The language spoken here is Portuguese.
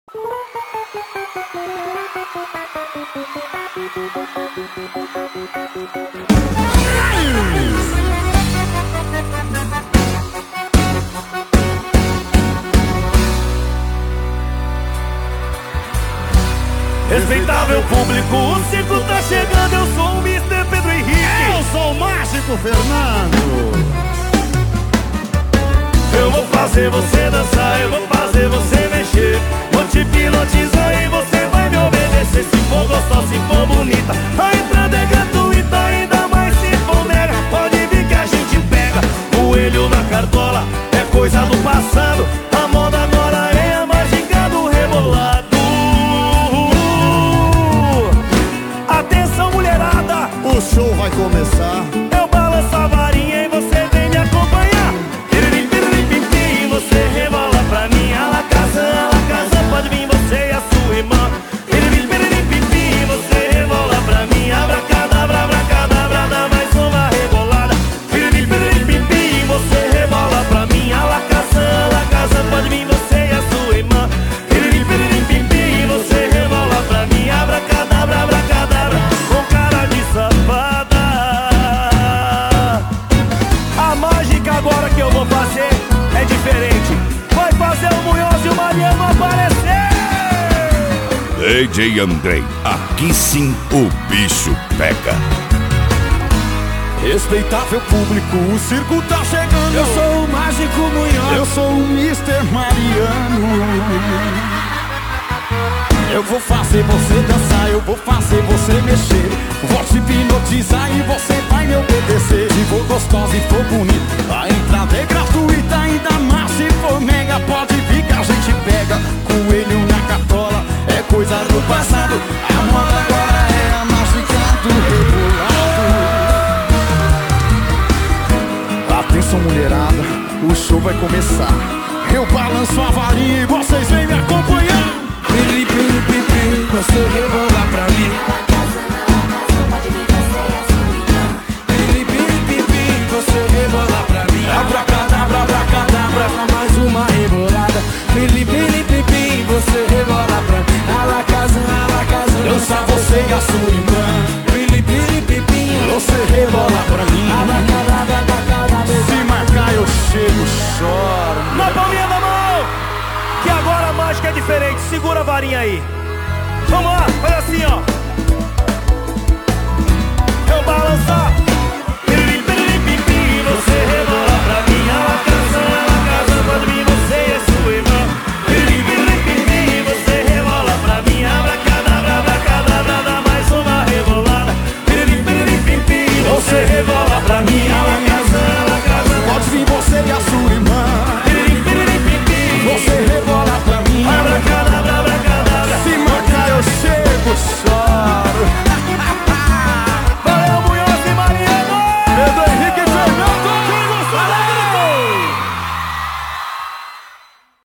Respeitável público, o circo tá chegando. Eu sou o Mr. Pedro Henrique. Eu sou o Mágico Fernando. Eu vou fazer você dançar, eu vou fazer você mexer. Vou te hipnotizar e você vai me obedecer. Se for gostosa, se for bonita, a entrada é gratuita. Ainda mais se for mega, pode vir que a gente pega. Coelho na cartola é coisa do passado. A moda agora é a mágica do rebolado. Atenção, mulherada, o show vai começar. Eu balanço a varinha e você vem me acompanhar. Você rebola pra mim, a la casa, pode vir você e a sua irmã. Você rebola pra mim, abracadabra, abracadabra, dá mais uma rebolada. Você rebola pra mim, a la casa, pode vir você e a sua irmã. Você rebola pra mim, abracadabra, abracadabra, com cara de safada. A mágica agora que eu vou fazer é diferente. Vai fazer o Munhoz e o Mariano aparecer. DJ Andrei, aqui sim o bicho pega. Respeitável público, o circo tá chegando. Eu sou o Mágico Munhoz. Eu sou o Mr. Mariano. Eu vou fazer você dançar, eu vou fazer você mexer. Vou te hipnotizar e você vai me obedecer. Se for gostosa e for bonita, a entrada é gratuita. Ainda mais se for mega, pode vir que a gente pega. Coelho na cartola é coisa do passado. A moda agora é a mágica do rebolado. Atenção, mulherada, o show vai começar. Eu balanço a varinha e vocês vêm me acompanhar. Você rebola pra mim. Você rebola pra mim. Abracadabra, abracadabra, mais uma rebolada. Você rebola pra mim. A la casa, dança você e a sua irmã. Você rebola pra mim. Se marcar eu chego, choro. Na palminha da mão, que agora a mágica é diferente. Segura a varinha aí. Vamos lá, faz assim, ó. Eu balançar.